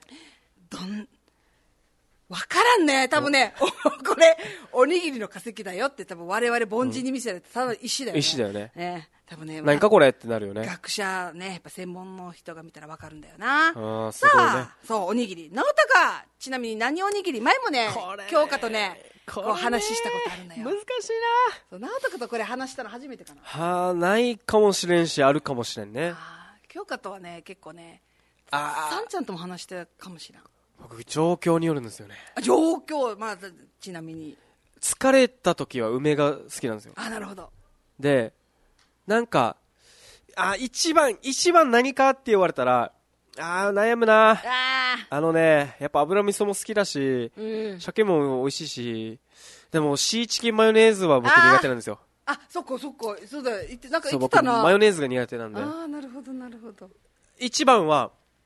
わからんね、多分ね、これ、おにぎりの化石だよって多分我々凡人に見せられて、ただ石だよね。 石だよね。 多分ね。 何かこれってなるよね。 学者ね、やっぱ専門の人が見たらわかるんだよな。 すごいね。 そう、おにぎり。直高、ちなみに何おにぎり、前もね、京香とね、こう話したことあるんだよ。 難しいな。直高とこれ話したの初めてかな。 な。 ないかもしれんし、あるかもしれんね。 京香とはね、結構ね、さんちゃんとも話してたかもしれん。 僕、状況によるんですよね。 状況、まあ、ちなみに。 疲れた時は梅が好きなんですよ。 なるほど。 で、なんか、一番何かって言われたら、悩むな。やっぱ油味噌も好きだし、鮭も美味しいし、でもシーチキンマヨネーズは僕苦手なんですよ。 そっか。そうだ、なんか言ってたな。 僕マヨネーズが苦手なんで。 なるほど。 一番は、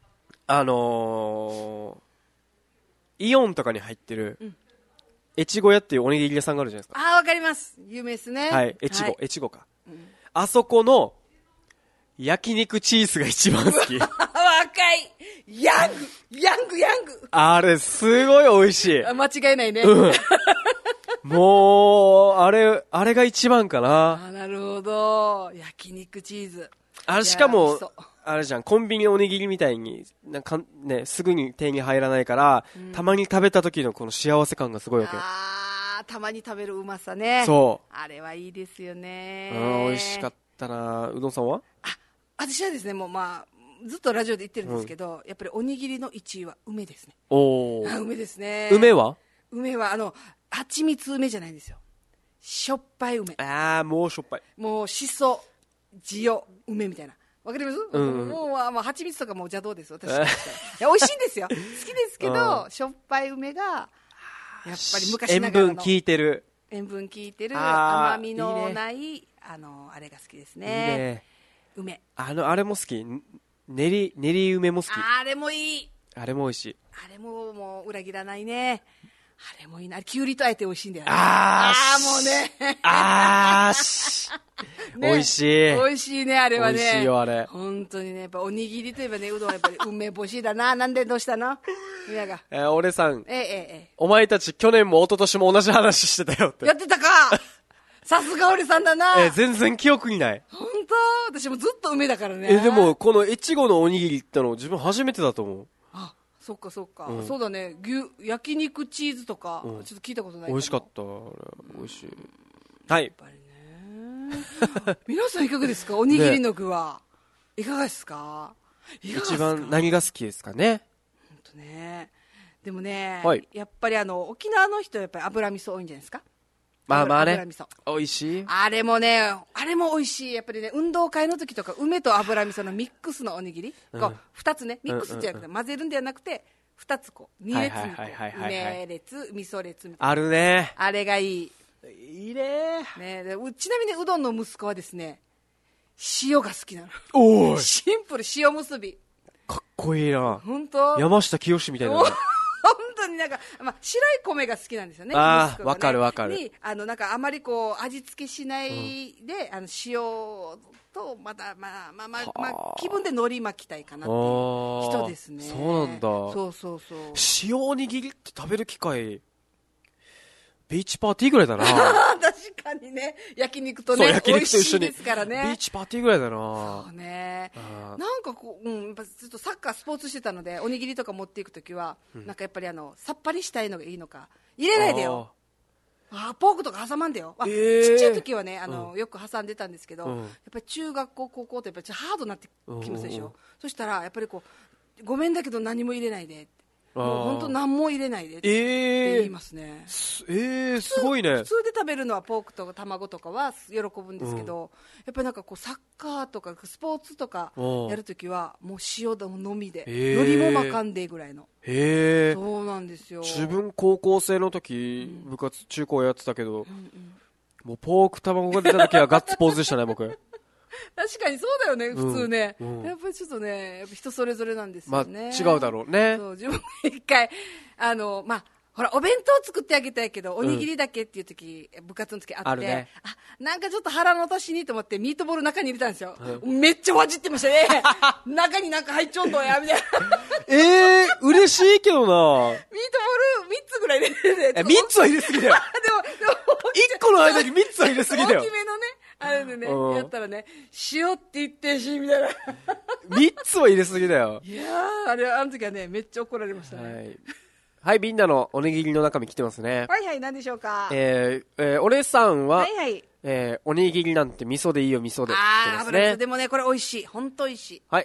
イオンとかに入ってる、越後屋っていうおにぎり屋さんがあるじゃないですか。 わかります。有名ですね。 はい、越後か。あそこの、焼肉チーズが一番好き。 若いヤングあれ、すごい美味しい。 間違いないね。 もう、あれが一番かな。 なるほど。焼肉チーズ。 しかも、あれじゃん、コンビニおにぎりみたいに、すぐに手に入らないから、たまに食べた時のこの幸せ感がすごいわけ。 たまに食べるうまさね。 そう。 あれはいいですよね。 美味しかったな。うどんさんは？ 私はですね、もうずっとラジオで言ってるんですけど、やっぱりおにぎりの1位は梅ですね。梅ですね。 梅は蜂蜜梅じゃないんですよ。しょっぱい梅。 もうしょっぱい。 もうしそ、塩、梅みたいな。わかります？もう蜂蜜とかも邪道です、私。いや、美味しいんですよ。好きですけど、しょっぱい梅が、やっぱり昔ながらの。 塩分効いてる、 甘みのない、あれが好きですね。梅。 あれも好き。練り梅も好き。 あれもいい。 あれも美味しい。 あれももう裏切らないね。あれもいいな。きゅうりとあえて美味しいんだよね。もうね。 美味しい。 美味しいね、あれはね。 美味しいよ、あれ。 本当にね、やっぱおにぎりといえばね、うどんはやっぱり梅干しだな。なんでどうしたの？宮が。 俺さん。お前たち去年も一昨年も同じ話してたよって。 やってたかさすが俺さんだな。 全然記憶にない。 本当？私もずっと梅だからね。 でも、この越後のおにぎりっての自分初めてだと思う。 そっか。そうだね。焼肉チーズとか、ちょっと聞いたことないかも。 美味しかった。美味しい。はい。 やっぱりね。皆さんいかがですか？おにぎりの具は。いかがですか？ 一番何が好きですかね？ 本当ね。でもね、やっぱり沖縄の人はやっぱり油味噌多いんじゃないですか？ ね。 油味噌。 美味しい。 あれも美味しい。やっぱりね、運動会の時とか、梅と油味噌のミックスのおにぎり。二つね、ミックスじゃなくて、混ぜるんではなくて、二つ二列に梅列、味噌列みたいな。 あるね。 あれがいい。 いいね。 ちなみにうどんの息子はですね、塩が好きなの。シンプル塩結び。 かっこいいな。 本当？ 山下清みたいな。 本当に白い米が好きなんですよね。 わかる。 に、あまり味付けしないで、塩と、また、気分で海苔巻きたいかなっていう人ですね。 そうなんだ。 そう。 塩おにぎりって食べる機会、ビーチパーティーぐらいだな。 確かにね、焼肉とね、 焼肉と一緒に。 美味しいですからね。 ビーチパーティーぐらいだな。 そうね。なんかやっぱずっとサッカースポーツしてたので、おにぎりとか持っていくときは、なんかやっぱりさっぱりしたいのがいいのか、入れないでよ。ポークとか挟まんでよ。ちっちゃい時はね、よく挟んでたんですけど、やっぱり中学校、高校とやっぱりハードになってきますでしょ。そしたら、やっぱりごめんだけど何も入れないで。もう本当何も入れないでって言いますね。 すごいね。 普通で食べるのはポークとか卵とかは喜ぶんですけど、やっぱりなんかサッカーとかスポーツとかやるときはもう塩のみで、海苔もまかんでぐらいの。そうなんですよ。 自分高校生の時、部活中高やってたけど、もうポーク卵が出た時はガッツポーズでしたね、僕。 確かにそうだよね、普通ね。やっぱりちょっとね、やっぱ人それぞれなんですよね。 違うだろうね。 自分一回、 ほら、お弁当作ってあげたいけど、おにぎりだけっていう時、部活の時あって、 あるね。 なんかちょっと腹の落としにと思ってミートボール中に入れたんですよ。めっちゃわじってましたね。中になんか入っちゃうんとや、みたいな。 嬉しいけどな。 ミートボール3つぐらい入れてて。 3つは入れすぎだよ。 でも、 1個の間に3つは入れすぎだよ。 大きめのね、あれでね、やったらね、塩って言ってし、みたいな。 3つは入れすぎだよ。 いやー、あの時はね、めっちゃ怒られましたね。 はい、みんなのおにぎりの中身来てますね。 はいはい、何でしょうか。 お礼さんは、 はいはい。 おにぎりなんて味噌でいいよ、味噌で。 油味噌でもね、これ美味しい。ほんと美味しい。 はい、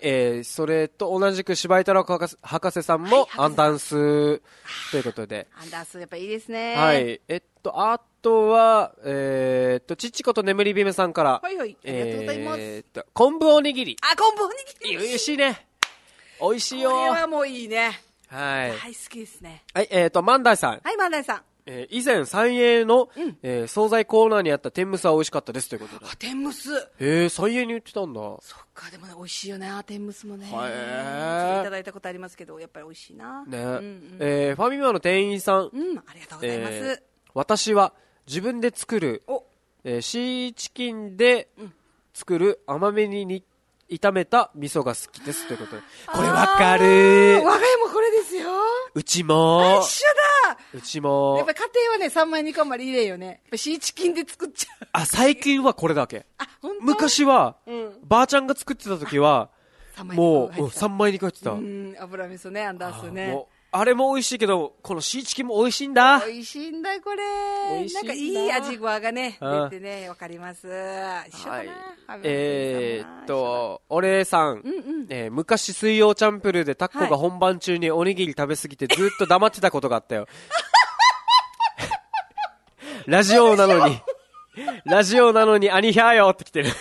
それと同じく柴井太郎博士さんも、アンダンスということで。 アンダンス、やっぱいいですね。 はい。あとは、ちっちこと眠りびめさんから。 はいはい。ありがとうございます。 昆布おにぎり。 昆布おにぎり。 美味しいね。美味しいよ。 これはもういいね。 はい。 大好きですね。 はい、万代さん。 はい、万代さん。 以前、三栄の、惣菜コーナーにあった天むすは美味しかったですということで。 天むす。 三栄に売ってたんだ。 そっか、でもね、美味しいよね、天むすもね。いただいたことありますけど、やっぱり美味しいな。 ね。ファミマの店員さん。 ありがとうございます。 私は、自分で作る、シーチキンで作る甘めに炒めた味噌が好きですということで。これわかる。 我が家もこれですよ。 うちも。 一緒だ。 うちも。 やっぱり家庭はね、3枚2個まで入れよね。やっぱシーチキンで作っちゃう。 最近はこれだけ。 本当？ 昔は、ばあちゃんが作ってた時は、もう3枚2個入ってた。 油味噌ね、アンダンスね。 あれも美味しいけど、このシーチキンも美味しいんだ。 美味しいんだ、これ。 美味しいんだ。 なんかいい味ごわがね、出てね、わかります。一緒かな。お礼さん。昔水曜チャンプルーでタッコが本番中におにぎり食べすぎてずっと黙ってたことがあったよ。ラジオなのにアニヒャーよって来てる。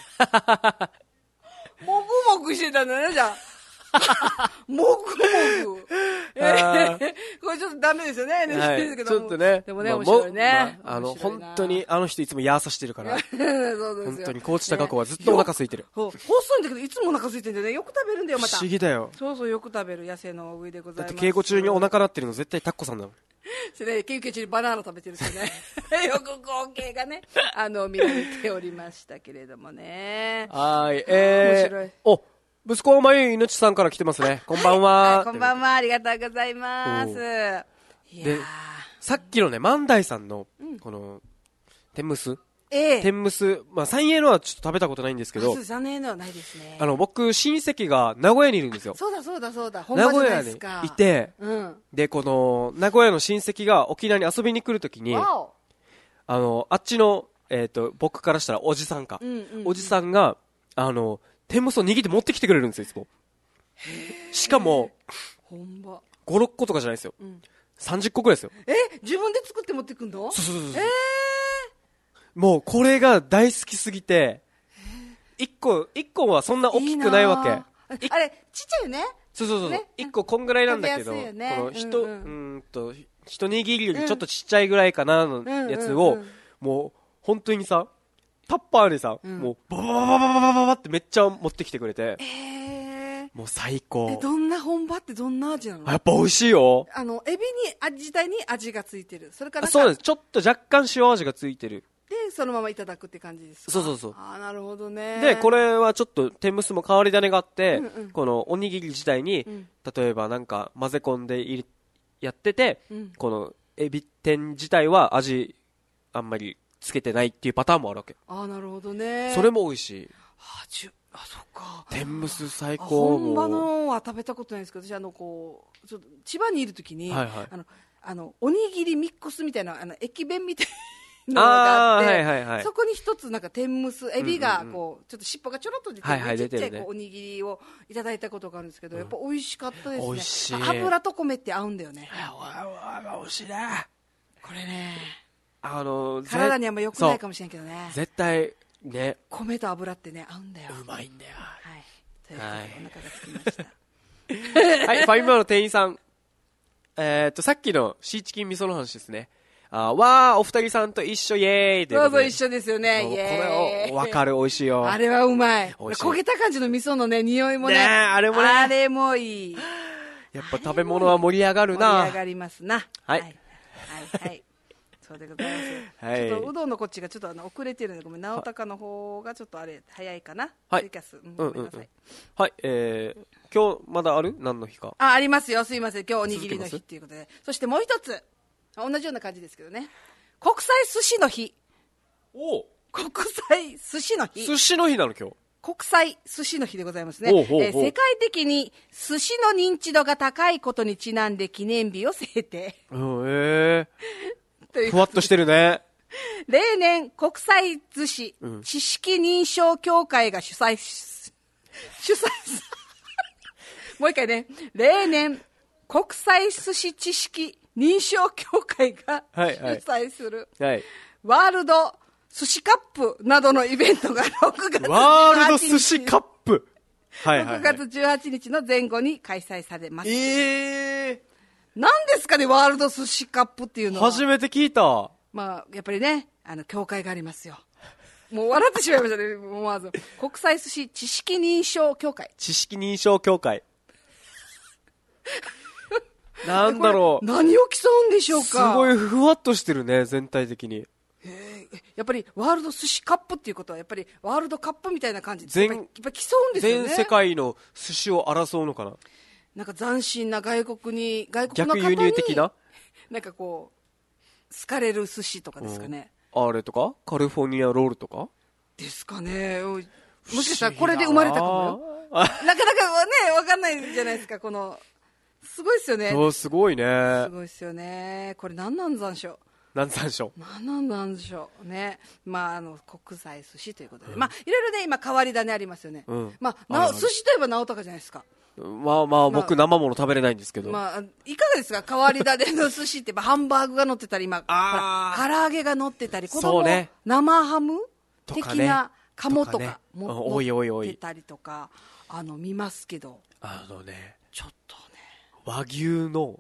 もぐもぐしてたんだね、じゃあ。もぐもぐ。これちょっとダメですよね、 NG ですけど。ちょっとね。 でもね、面白いね。 本当にあの人いつもヤーサしてるから。本当に高知高子はずっとお腹空いてる。 細いんだけど、いつもお腹空いてるんだよね。よく食べるんだよ、また。 不思議だよ。 そうそう、よく食べる野生の大食いでございます。 だって稽古中にお腹鳴ってるの絶対タッコさんだもん。 それ休憩中にバナナ食べてる人ね。よく光景がね、見られておりましたけれどもね。 はい、 面白い。 息子まゆいのちさんから来てますね。こんばんは。 こんばんは。ありがとうございます。で、 さっきのね、万代さんの、この、天むす。天むす。三栄のはちょっと食べたことないんですけど。 三栄のはないですね。 僕、親戚が名古屋にいるんですよ。 そうだ。 名古屋にいて、で、この、名古屋の親戚が沖縄に遊びに来るときに、あっちの、僕からしたらおじさんか。おじさんが、天むすを握って持ってきてくれるんですよ、いつも。しかも、5、6個とかじゃないですよ。30個くらいですよ。 自分で作って持ってくんの？ そう。もう、これが大好きすぎて、1個はそんな大きくないわけ。 あれ、ちっちゃいよね。 そう。1個こんぐらいなんだけど、この一握りよりちょっとちっちゃいぐらいかなのやつを、もう、本当にさ、タッパーにさ、もう、ババババババババってめっちゃ持ってきてくれて。もう最高。 どんな本場ってどんな味なの？ やっぱ美味しいよ。 エビ自体に味がついてる。それからそうです。ちょっと若干塩味がついてる。 で、そのままいただくって感じですか？ そう。 なるほどね。 で、これはちょっと天むすも変わり種があって、このおにぎり自体に、例えばなんか混ぜ込んでやってて、このエビ天自体は味あんまりつけてないっていうパターンもあるわけ。 なるほどね。 それも美味しい。 そっか。 天むす最高。 本場のは食べたことないんですけど、私ちょっと千葉にいるときに、おにぎりミックスみたいな、駅弁みたいなのがあって、そこに一つなんか天むす、エビがこう、ちょっと尻尾がちょろっと出てる、ちっちゃいおにぎりをいただいたことがあるんですけど、やっぱ美味しかったですね。 美味しい。 油と米って合うんだよね。 美味しいね。 これね、 体にあんま良くないかもしれんけどね。 絶対、ね。 米と油ってね、合うんだよ。 うまいんだよ。 はい。ということで、お腹が空きました。 はい、ファミマの店員さん。さっきのシーチキン味噌の話ですね。お二人さんと一緒イエーイということで。 そう一緒ですよね。イエーイ。 これわかる、美味しいよ。 あれはうまい。焦げた感じの味噌のね、匂いもね。 あれもいい。 やっぱ食べ物は盛り上がるな。 盛り上がりますな。 はい。 はいはいそうでございます、 はい、 ちょっとうどんのこっちがちょっと遅れてるのでごめん、直高の方がちょっとあれ早いかな、 はい、 ツイキャス、ごめんなさい、 はい、今日まだある？何の日か？ ありますよ、すいません、今日おにぎりの日っていうことで、そしてもう一つ同じような感じですけどね、国際寿司の日。 お国際寿司の日。 寿司の日なの今日。 国際寿司の日でございますね。 ほうほうほう世界的に寿司の認知度が高いことにちなんで記念日を制定。 ふわっとしてるね。 例年国際寿司、知識認証協会が主催もう一回ね、例年国際寿司知識認証協会が主催する、ワールド寿司カップなどのイベントが6月18日、 ワールド寿司カップ、 6月18日の前後に開催されます。何ですかね、ワールド寿司カップっていうのは。 初めて聞いた。 まあやっぱりね、協会がありますよ。もう笑ってしまいましたね、思わず。国際寿司知識認証協会。 知識認証協会。なんだろう。 何を競うんでしょうか。 すごいふわっとしてるね、全体的に。 やっぱりワールド寿司カップっていうことはやっぱりワールドカップみたいな感じでやっぱり競うんですよね。 全世界の寿司を争うのかな。 なんか斬新な外国の方に逆輸入的ななんかこう好かれる寿司とかですかね。 あれとかカリフォルニアロールとかですかね。もしかしたらこれで生まれたかもよ。なかなかね分かんないじゃないですか。このすごいですよね。 すごいね。 すごいですよね。これ何なんざんしょう。 何でしょう。 何なんでしょうね。まあ国際寿司ということで、まあいろいろね今変わり種ありますよね。まあ寿司といえば直高じゃないですか。 まあ僕生もの食べれないんですけど。 まあいかがですか、変わり種の寿司ってハンバーグが乗ってたり今唐揚げが乗ってたり、子供生ハム的な鴨とかも乗ってたりとか見ますけど、ちょっとね和牛の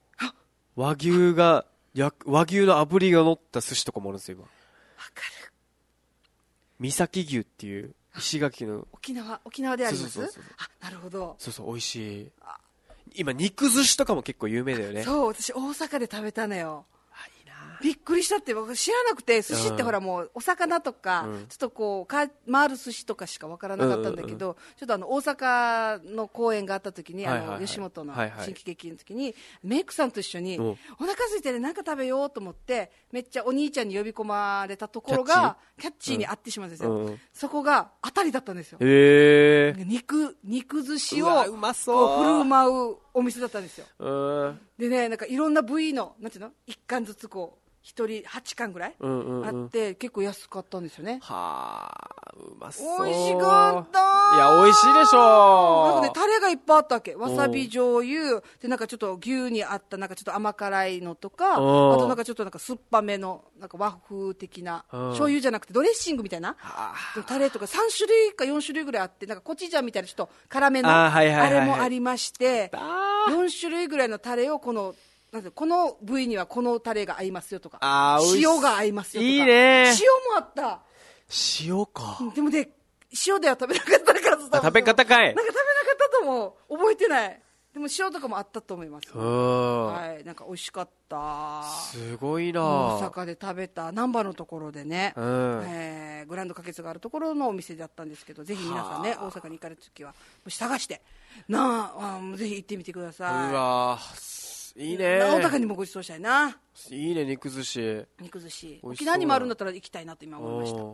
炙りが乗った寿司とかもあるんですよ今。わかる。 三崎牛っていう石垣の沖縄であります。なるほど。 そう美味しい。今肉寿司とかも結構有名だよね。 そう、私大阪で食べたのよ。びっくりしたって、僕知らなくて、寿司ってほらもうお魚とか、ちょっとこう回る寿司とかしかわからなかったんだけど、ちょっと大阪の公演があった時に吉本の新喜劇の時にメイクさんと一緒にお腹空いてなんか食べようと思ってめっちゃお兄ちゃんに呼び込まれたところがキャッチーに会ってしまうんですよ。そこが当たりだったんですよ。肉寿司を振る舞うお店だったんですよ。でね、なんかいろんな部位のなんていうの、1貫ずつこう1人8貫ぐらいあって結構安かったんですよね。 はあ、うまそう。 美味しかった。 いや美味しいでしょ。 なんかね、タレがいっぱいあったわけ。わさび醤油で、なんかちょっと牛にあったなんかちょっと甘辛いのとか、あとなんかちょっとなんか酸っぱめのなんか和風的な醤油じゃなくてドレッシングみたいなタレとか3種類か4種類ぐらいあって、なんかコチュジャンみたいなちょっと辛めのあれもありまして、4種類ぐらいのタレをこの部位にはこのタレが合いますよとか、塩が合いますよとか。いいね。塩もあった。 塩か。 でもね、塩では食べなかったから。 食べ方かい。 なんか食べなかったと思う。覚えてない。でも塩とかもあったと思います。はい、なんか美味しかった。 すごいな。 大阪で食べた難波のところでね、グランド花月があるところのお店だったんですけど、ぜひ皆さんね大阪に行かれるときは探してぜひ行ってみてください。 うわいいね。 直高にもご馳走したいな。 いいね、肉寿司。 沖縄にもあるんだったら行きたいなと今思いました。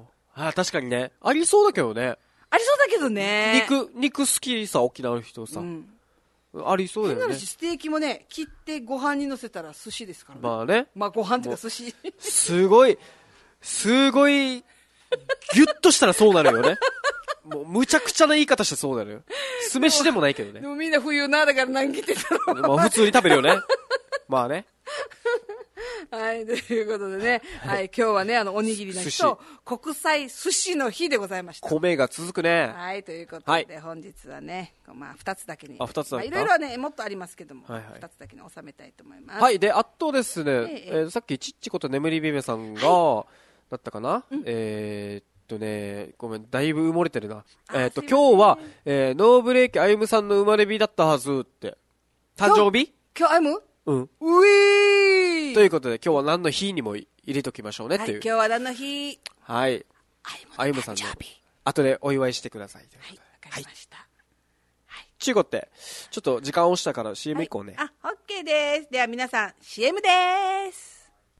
確かにね、ありそうだけどね。 ありそうだけどね。 肉好きさ、沖縄の人さ、ありそうだよね。 変な話、ステーキもね切ってご飯に乗せたら寿司ですからね。 まあね、 まあご飯っていうか寿司すごいギュッとしたらそうなるよね。もうむちゃくちゃな言い方してそうなるよ。酢飯でもないけどね。 でもみんな冬なだから何切ってたの。 まあ普通に食べるよね。まあね。 はい、ということでね、はい、今日はね、おにぎりの日と国際寿司の日でございました。 米が続くね。 はい、ということで、本日はね、まあ2つだけに。 2つだけ。 いろいろね、もっとありますけども、2つだけに収めたいと思います。 はい、で、あとですね、さっきちっちこと眠りべべさんが、だったかな、ごめん、だいぶ埋もれてるな。今日は、ノーブレーキあゆむさんの生まれ日だったはずって。誕生日？ 今日あゆむ？ うん。 ういーということで今日は何の日にも入れときましょうねっていう。 今日は何の日？ はい。あゆむさんの後でお祝いしてください。 はい、わかりました。 ちゅうことで、ちょっと時間押したから CM 行こうね。 オッケーです。では皆さん CM です。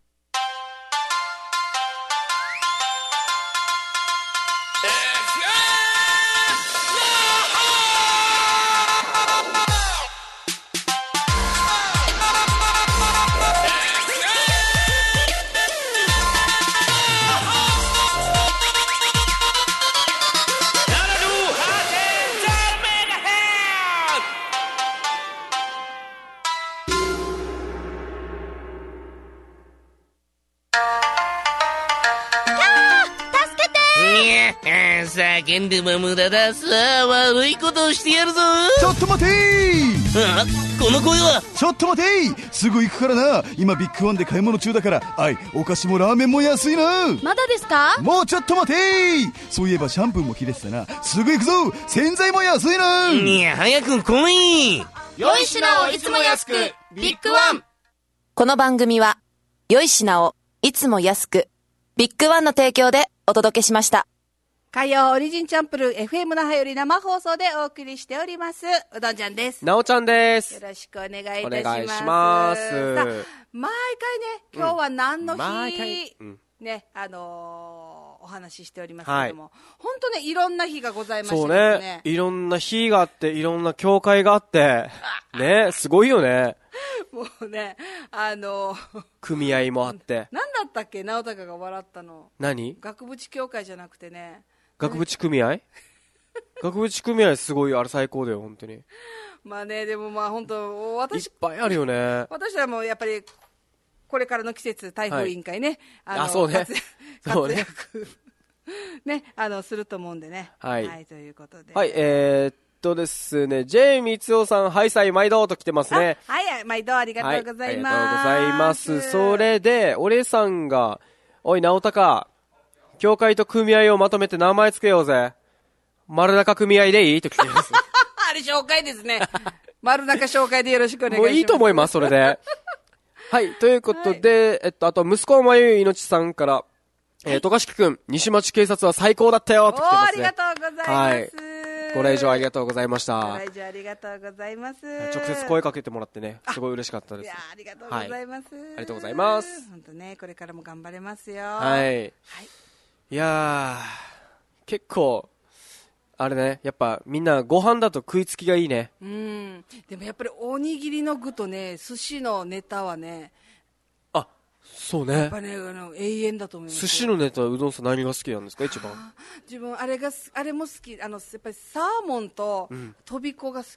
叫んでも無駄だ。さあ悪いことをしてやるぞ。 ちょっと待てー。この声は。 ちょっと待てー。すぐ行くからな。今ビッグワンで買い物中だから。お菓子もラーメンも安いな。 まだですか？ もうちょっと待てー。そういえばシャンプーも切れてたな。すぐ行くぞ。洗剤も安いな。 いや早く来い。 良い品をいつも安く、ビッグワン。 この番組は良い品をいつも安く、ビッグワンの提供でお届けしました。 火曜オリジンチャンプル FM 那覇より生放送でお送りしております。うどんちゃんです。 なおちゃんです。 よろしくお願いいたします。 お願いします。 さあ、毎回ね、今日は何の日、ね、お話ししておりますけれども、本当ね、いろんな日がございましてですね。 そうね、いろんな日があって、いろんな教会があって、ね、すごいよね。 もうね、 組合もあって。 何だったっけ、直隆が笑ったの。 何？ 額縁協会じゃなくてね。 額縁組合額縁組合すごいよ、あれ最高だよ、本当に。 まあね、でもまあ本当、 いっぱいあるよね。 私はもうやっぱり、これからの季節、台風委員会ね。 そうね。 活躍ね、すると思うんでね。 はい。 はい、ということで。 はい、ですね、J みつおさん、はいさい、毎度と来てますね。 はい、毎度ありがとうございます。 ありがとうございます。それで、俺さんが、おい、直隆、協会と組合をまとめて名前つけようぜ。丸中組合でいいと来てます。 あれ紹介ですね。丸中紹介でよろしくお願いします。 もういいと思います、それで。はい、ということで、はい、あと、息子まゆいのちさんから、渡嘉敷くん、西町警察は最高だったよと来てますね。 ありがとうございます。 はい。ご来場ありがとうございました。 ご来場ありがとうございます。 直接声かけてもらってね、すごい嬉しかったです。 いや、ありがとうございます。 はい、ありがとうございます。 本当ね、これからも頑張れますよ。 はい。はい、いやー、結構、あれね、やっぱみんなご飯だと食いつきがいいね。 でもやっぱりおにぎりの具とね、寿司のネタはね、 そうね。 やっぱね、永遠だと思います。 寿司のネタはうどんさん何が好きなんですか、一番。 自分あれも好き。やっぱりサーモンととびこが好き。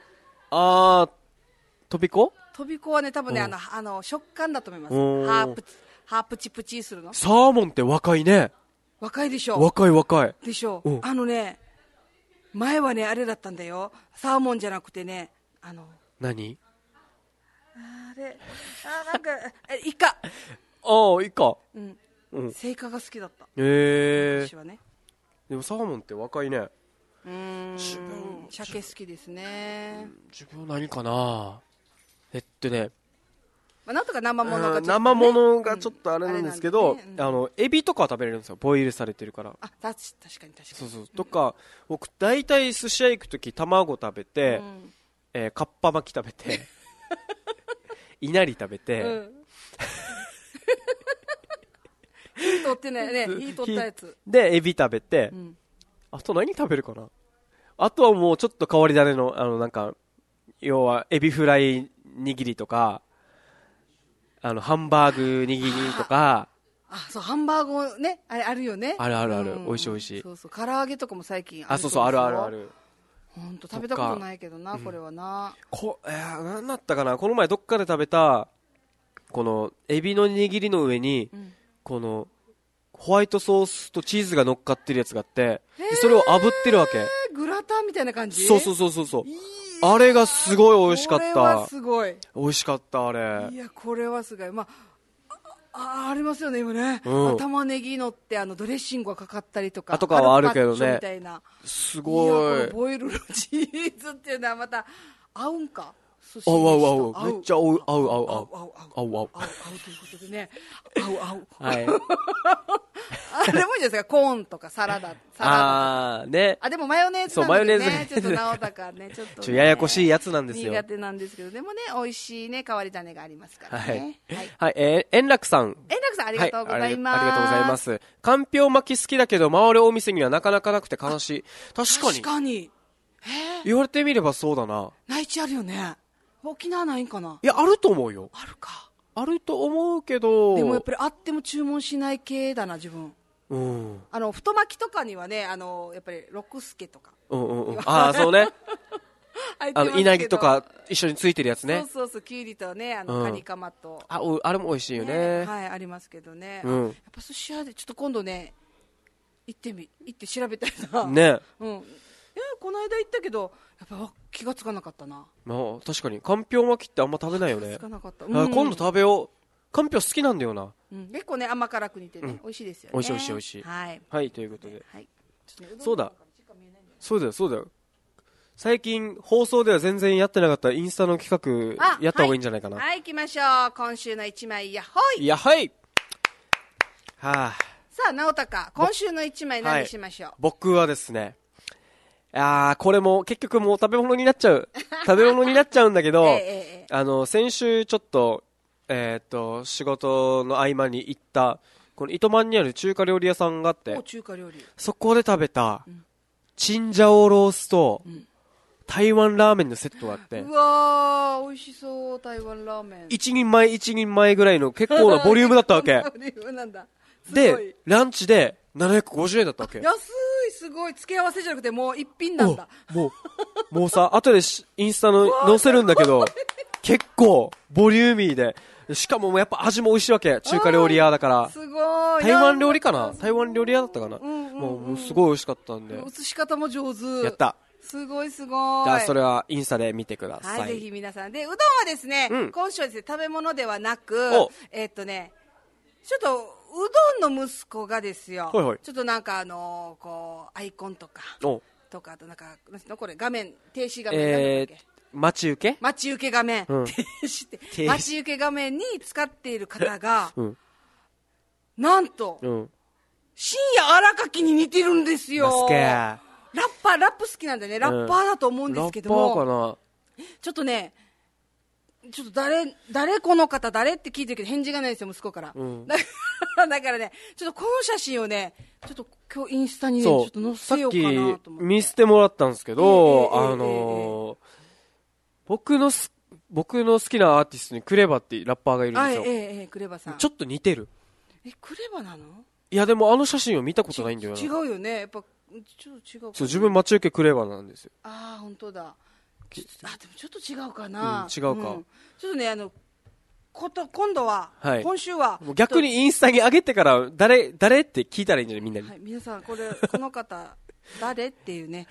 とびこ？ とびこはね、多分ね、食感だと思います。ハープチプチするの。 サーモンって若いね。 若いでしょ。 若い。 でしょ。ね、前はね、あれだったんだよ。サーモンじゃなくてね、 何？ なんか、イカ。 イカ。 セイカが好きだった。 私はね。 でもサーモンって若いね。 自分、鮭好きですね。 自分何かな。 なんとか生ものがちょっと、ね、 生ものがちょっとあれなんですけど、エビとかは食べれるんですよ。ボイルされてるから。 確かに。 そうとか、僕大体寿司屋行くとき卵食べて、かっぱ巻き食べていなり食べて、 火取ってね、火取ったやつでエビ食べて、あと何食べるかな。あとはもうちょっと変わり種のなんか要はエビフライ握りとかハンバーグ握りとか。 そう、ハンバーグね、あるよね。 ある、美味しい。 そう、唐揚げとかも最近ある。そう、ある。 ほんと食べたことないけどな、これはな。 何だったかな、この前どっかで食べた、このエビの握りの上に、このホワイトソースとチーズが乗っかってるやつがあって、それを炙ってるわけ。 グラタンみたいな感じ。 そう。あれがすごい美味しかった。これはすごい。 美味しかった、あれ。 いや、これはすごい。ありますよね、今ね。玉ねぎのってドレッシングがかかったりとか。 とかはあるけどね。 みたいな。 すごい。 ボイルのチーズっていうのはまた合うんか。 寿司合う合う飯合う。 とめっちゃ合う合う合う合う。 合う合う合う。 ということでね、合う合う。 はい。 あれもいいですか、コーンとかサラダとか。 あー、ね。 あ、でもマヨネーズなんでね、 そうマヨネーズちょっと直高ね、ちょっと、ね。 ややこしいやつなんですよ。 苦手なんですけど、でもね、美味しいね、変わり種がありますからね。 はい。円楽さん。 円楽さん、ありがとうございます。 ありがとうございます。かんぴょう巻き好きだけど、回るお店にはなかなかなくて悲しい。確かに。 確かに。 言われてみればそうだな。 内地あるよね。沖縄ないんかな。 いや、あると思うよ。 あるか。 あると思うけど。 でもやっぱりあっても注文しない系だな、自分。 うん。 太巻きとかにはね、やっぱり六助とか。 ああ、そうね。稲荷とかか一緒についてるやつね。 そう、きゅうりとね、カニカマと。 あれも美味しいよね。 はい、ありますけどね。 うん。 やっぱ寿司屋で、ちょっと今度ね、行って調べたいな。 ね。 うん。この間行ったけど、やっぱ気がつかなかったな。 確かに、かんぴょう巻きってあんま食べないよね。 気がつかなかった。 今度食べよう。かんぴょう好きなんだよな。 結構ね、甘辛く煮てね、美味しいですよね。 美味しい。 はい。 はい、ということで。そうだよ。最近、放送では全然やってなかったインスタの企画、やった方がいいんじゃないかな。 はい、行きましょう。今週の一枚、やっほい。 やっほい。はぁ。 さあ、直高、今週の一枚何にしましょう。 僕はですね、これも結局もう食べ物になっちゃうんだけど、先週ちょっと、仕事の合間に行った、この糸満にある中華料理屋さんがあって、そこで食べた、チンジャオロースと、台湾ラーメンのセットがあって、 うわー、美味しそう、台湾ラーメン。 一人前ぐらいの結構なボリュームだったわけ。 ボリュームなんだ。 で、ランチで750円だったわけ。 安い、すごい。付け合わせじゃなくてもう一品なんだ。 もうさ、後でインスタの載せるんだけど、結構ボリューミーで、しかもやっぱ味も美味しいわけ。中華料理屋だから。 すごい。 台湾料理かな？台湾料理屋だったかな？もうすごい美味しかったんで。 写し方も上手。 やった。 すごい。じゃあそれはインスタで見てください。 はい、ぜひ皆さんで。うどんはですね、今週はですね、食べ物ではなく、ちょっと、うどんの息子がですよ、ちょっとなんかアイコンとか、あとなんか、これ画面、停止画面待ち受け画面、待ち受け画面に使っている方が、なんと、深夜荒垣に似てるんですよ。ラップ好きなんでね、ラッパーだと思うんですけども、 ラッパーかな。ちょっとね、誰この方誰って聞いてるけど返事がないですよ、息子から。だからね、ちょっとこの写真をね、ちょっと今日インスタにね、ちょっと載せようかなと思って。 さっき見せてもらったんですけど、僕の好きなアーティストにクレバってラッパーがいるんですよ。 クレバさん。 ちょっと似てる。 クレバなの？ いやでもあの写真を見たことないんだよな。 違うよね。やっぱちょっと違う。 そう、自分待ち受けクレバなんですよ。 本当だ。でもちょっと違うかな。 違うか。 ちょっとね、今度は、今週は。 逆にインスタに上げてから、誰って聞いたらいいんじゃないみんなに。 皆さん、この方、誰っていうね、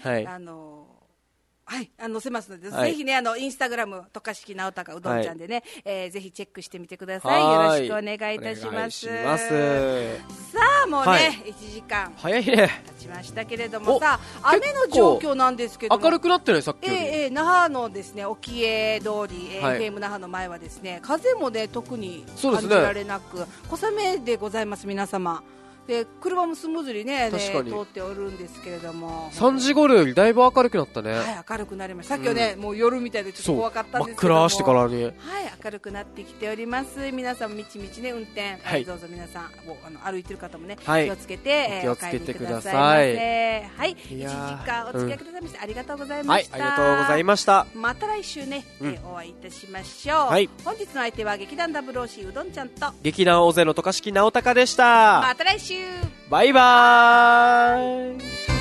載せますので、ぜひね、インスタグラム、渡嘉敷直高うどんちゃんでね、ぜひチェックしてみてください。よろしくお願いいたします。さあ、もうね、1時間。 早いね。 経ちましたけれどもさ、雨の状況なんですけども。 明るくなってない、さっきより。 那覇のですね、沖江通り、FM 那覇の前はですね、風もね、特に感じられなく、小雨でございます、皆様。で車もスムーズにね通っておるんですけれども、 3時頃よりだいぶ明るくなったね。 明るくなりました。さっきはね、もう夜みたいでちょっと怖かったんですけども、 真っ暗してからに明るくなってきております。皆さんみちみちね運転、どうぞ皆さん歩いてる方もね、気をつけてお帰りくださいませ。はい、1時間お付き合いくださいましてありがとうございました。 ありがとうございました。 また来週ね、お会いいたしましょう。本日の相手は劇団0Cうどんちゃんと劇団大勢の渡嘉敷直高でした。 また来週。 バイバーイ。